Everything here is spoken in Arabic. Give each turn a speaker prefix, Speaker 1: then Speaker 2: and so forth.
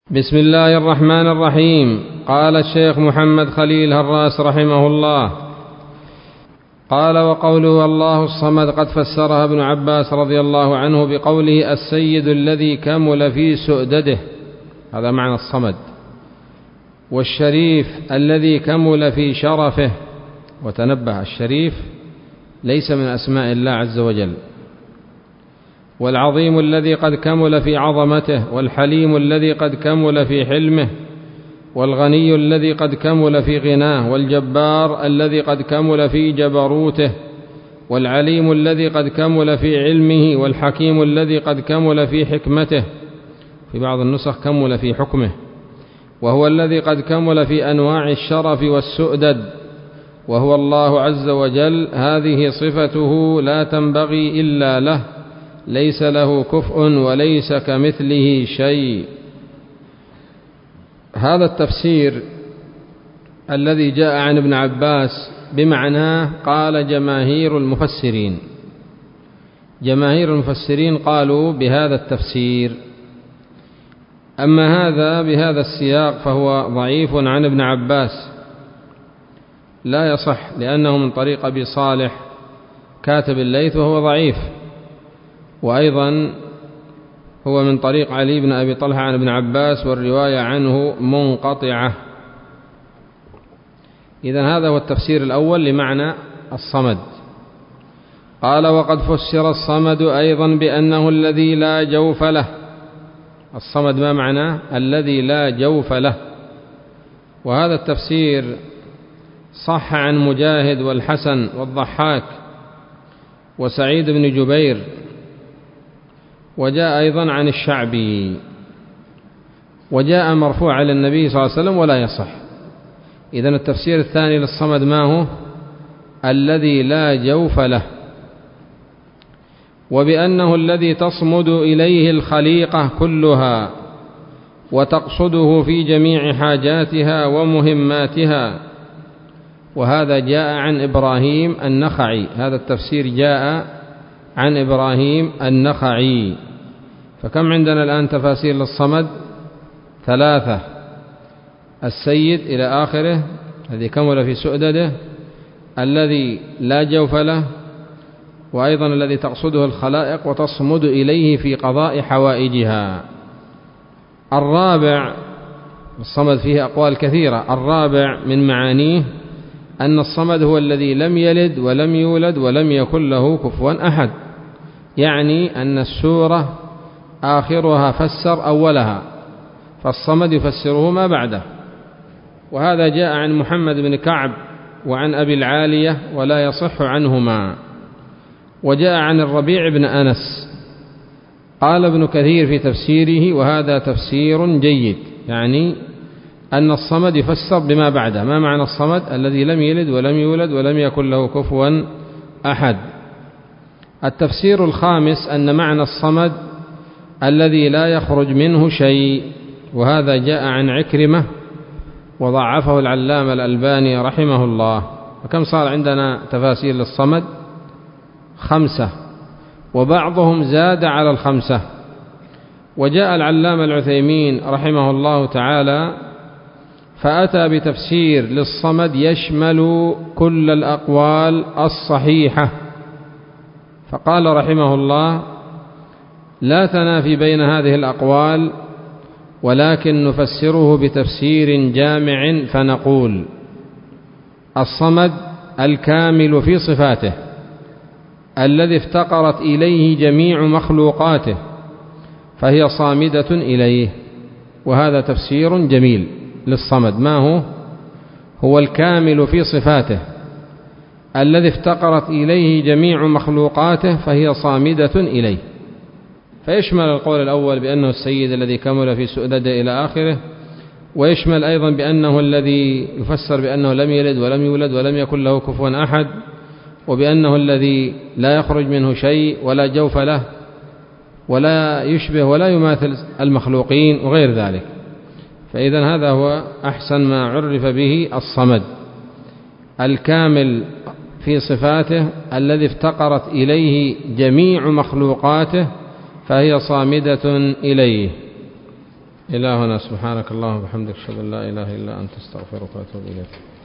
Speaker 1: بسم الله الرحمن الرحيم. قال الشيخ محمد خليل هراس رحمه الله: قال: وقوله الله الصمد قد فسرها ابن عباس رضي الله عنه بقوله السيد الذي كمل في سؤدده، هذا معنى الصمد، والشريف الذي كمل في شرفه. وتنبه، الشريف ليس من أسماء الله عز وجل. والعظيم الذي قد كمل في عظمته، والحليم الذي قد كمل في حلمه، والغني الذي قد كمل في غناه، والجبار الذي قد كمل في جبروته، والعليم الذي قد كمل في علمه، والحكيم الذي قد كمل في حكمته، في بعض النسخ كمل في حكمه، وهو الذي قد كمل في أنواع الشرف والسؤدد، وهو الله عز وجل. هذه صفته لا تنبغي إلا له، ليس له كفء وليس كمثله شيء. هذا التفسير الذي جاء عن ابن عباس بمعناه قال جماهير المفسرين. جماهير المفسرين قالوا بهذا التفسير. أما هذا بهذا السياق فهو ضعيف عن ابن عباس، لا يصح، لأنه من طريق أبي صالح كاتب الليث وهو ضعيف، وأيضا هو من طريق علي بن أبي طلحة عن ابن عباس، والرواية عنه منقطعة. إذن هذا هو التفسير الأول لمعنى الصمد. قال: وقد فسر الصمد أيضا بأنه الذي لا جوف له. الصمد ما معناه؟ الذي لا جوف له. وهذا التفسير صح عن مجاهد والحسن والضحاك وسعيد بن جبير، وجاء أيضا عن الشعبي، وجاء مرفوع على النبي صلى الله عليه وسلم ولا يصح. إذن التفسير الثاني للصمد ما هو؟ الذي لا جوف له. وبأنه الذي تصمد إليه الخليقة كلها وتقصده في جميع حاجاتها ومهماتها. وهذا جاء عن إبراهيم النخعي، هذا التفسير جاء عن إبراهيم النخعي. فكم عندنا الآن تفاسير للصمد؟ 3: السيد إلى آخره الذي كمل في سؤدده، الذي لا جوف له، وأيضا الذي تقصده الخلائق وتصمد إليه في قضاء حوائجها. الرابع، الصمد فيه أقوال كثيرة، الرابع من معانيه أن الصمد هو الذي لم يلد ولم يولد ولم يكن له كفوا أحد، يعني أن السورة آخرها فسر أولها، فالصمد يفسره ما بعده. وهذا جاء عن محمد بن كعب وعن أبي العالية ولا يصح عنهما. وجاء عن الربيع بن أنس. قال ابن كثير في تفسيره: وهذا تفسير جيد، يعني أن الصمد يفسر بما بعده. ما معنى الصمد؟ الذي لم يلد ولم يولد ولم يكن له كفوا أحد. التفسير الخامس أن معنى الصمد الذي لا يخرج منه شيء، وهذا جاء عن عكرمة وضعفه العلامة الألباني رحمه الله. وكم صار عندنا تفاسير للصمد؟ 5، وبعضهم زاد على 5. وجاء العلامة العثيمين رحمه الله تعالى فأتى بتفسير للصمد يشمل كل الأقوال الصحيحة، فقال رحمه الله: لا تنافي بين هذه الأقوال، ولكن نفسره بتفسير جامع فنقول: الصمد الكامل في صفاته الذي افتقرت إليه جميع مخلوقاته فهي صامدة إليه. وهذا تفسير جميل للصمد. ما هو؟ هو الكامل في صفاته الذي افتقرت إليه جميع مخلوقاته فهي صامدة إليه. فيشمل القول الأول بأنه السيد الذي كمل في سؤدده إلى آخره، ويشمل أيضا بأنه الذي يفسر بأنه لم يلد ولم يولد ولم يكن له كفوا أحد، وبأنه الذي لا يخرج منه شيء ولا جوف له ولا يشبه ولا يماثل المخلوقين وغير ذلك. فإذا هذا هو أحسن ما عرف به الصمد: الكامل في صفاته الذي افتقرت إليه جميع مخلوقاته فهي صامدة إليه. إلى هنا. سبحانك اللهم وبحمدك، أشهد أن لا إله إلا أنت، أستغفرك وأتوب إليك.